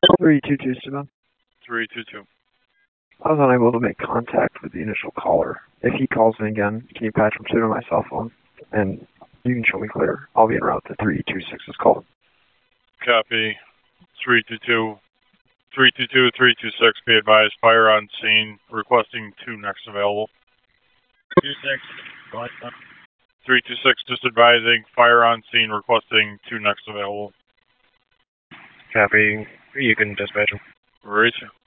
322, Simon. 322. I was unable to make contact with the initial caller. If he calls in again, can you patch him to my cell phone? And you can show me clear. I'll be en route to 326's call. Copy. 322. 322, 326, be advised, fire on scene, requesting 2 next available. 26, go ahead, sir. 326, just advising, fire on scene, requesting 2 next available. Copy. You can dispatch him. Right.